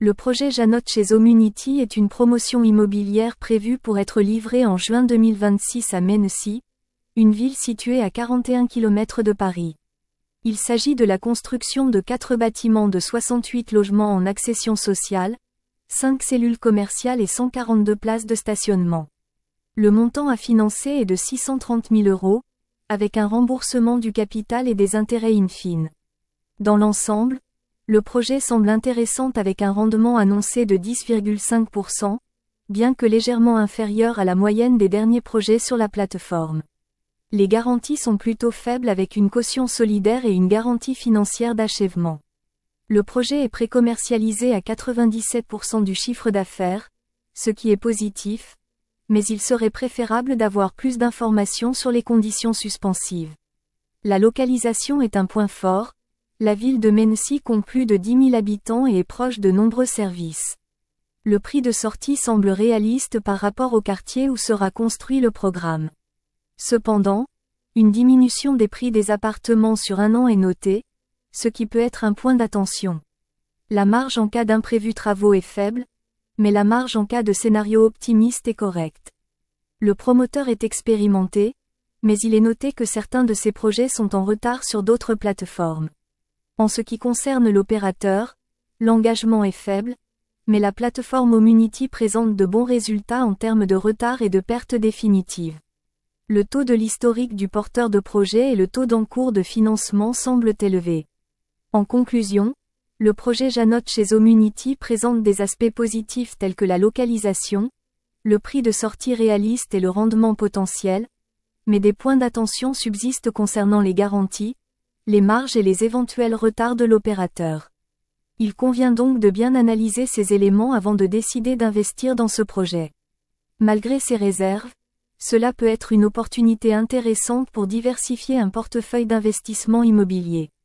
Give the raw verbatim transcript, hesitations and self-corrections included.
Le projet Janotte chez Omunity est une promotion immobilière prévue pour être livrée en juin deux mille vingt-six à Mennecy, une ville située à quarante et un kilomètres de Paris. Il s'agit de la construction de quatre bâtiments de soixante-huit logements en accession sociale, cinq cellules commerciales et cent quarante-deux places de stationnement. Le montant à financer est de six cent trente mille euros, avec un remboursement du capital et des intérêts in fine. Dans l'ensemble, le projet semble intéressant avec un rendement annoncé de dix virgule cinq pour cent, bien que légèrement inférieur à la moyenne des derniers projets sur la plateforme. Les garanties sont plutôt faibles avec une caution solidaire et une garantie financière d'achèvement. Le projet est pré-commercialisé à quatre-vingt-dix-sept pour cent du chiffre d'affaires, ce qui est positif, mais il serait préférable d'avoir plus d'informations sur les conditions suspensives. La localisation est un point fort. La ville de Mennecy compte plus de dix mille habitants et est proche de nombreux services. Le prix de sortie semble réaliste par rapport au quartier où sera construit le programme. Cependant, une diminution des prix des appartements sur un an est notée, ce qui peut être un point d'attention. La marge en cas d'imprévus travaux est faible, mais la marge en cas de scénario optimiste est correcte. Le promoteur est expérimenté, mais il est noté que certains de ses projets sont en retard sur d'autres plateformes. En ce qui concerne l'opérateur, l'engagement est faible, mais la plateforme Omunity présente de bons résultats en termes de retard et de perte définitive. Le taux de l'historique du porteur de projet et le taux d'encours de financement semblent élevés. En conclusion, le projet Janotte chez Omunity présente des aspects positifs tels que la localisation, le prix de sortie réaliste et le rendement potentiel, mais des points d'attention subsistent concernant les garanties, les marges et les éventuels retards de l'opérateur. Il convient donc de bien analyser ces éléments avant de décider d'investir dans ce projet. Malgré ces réserves, cela peut être une opportunité intéressante pour diversifier un portefeuille d'investissement immobilier.